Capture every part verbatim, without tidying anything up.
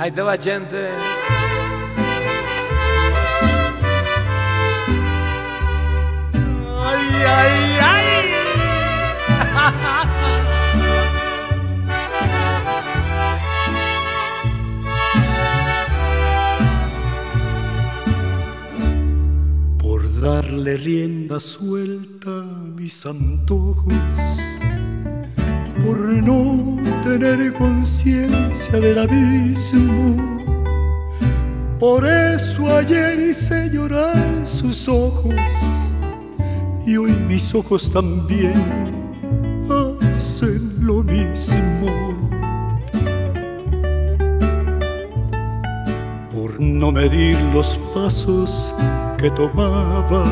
Ahí te va, gente. Ay, ay, ay. Por darle rienda suelta a mis antojos, por no tener conciencia del abismo, por eso ayer hice llorar sus ojos y hoy mis ojos también hacen lo mismo. Por no medir los pasos que tomaba,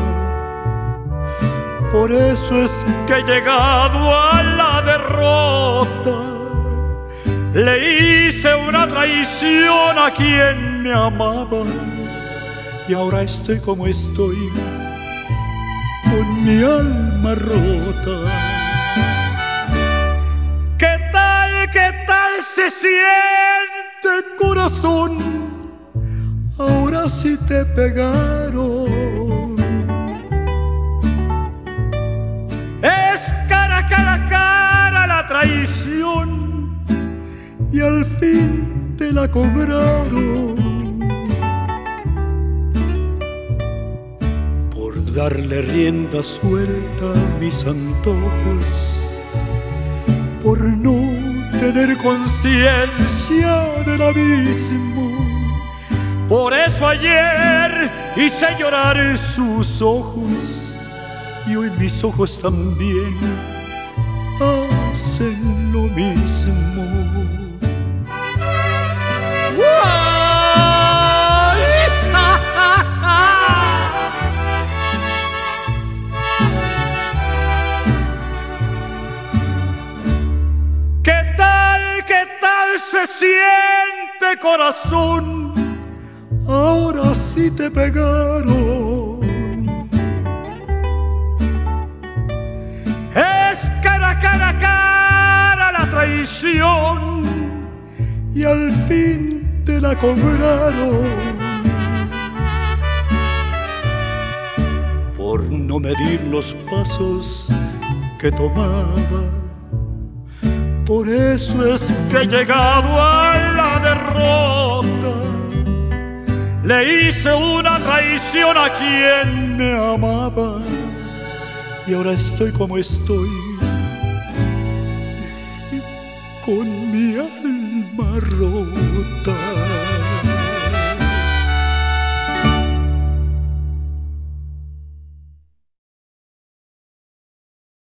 por eso es que he llegado a la derrota. Le hice una traición a quien me amaba y ahora estoy como estoy, con mi alma rota. ¿Qué tal, qué tal se siente, corazón? Ahora sí te pegaron. Es cara a cara, cara la traición y al fin te la cobraron. Por darle rienda suelta a mis antojos, por no tener conciencia del abismo, por eso ayer hice llorar sus ojos y hoy mis ojos también hacen lo mismo. ¿Qué tal, qué tal se siente, corazón? Ahora sí te pegaron. Es cara, cara, cara la traición y al fin te la cobraron. Por no medir los pasos que tomaba, por eso es que he llegado a la derrota. Le hice una traición a quien me amaba y ahora estoy como estoy, con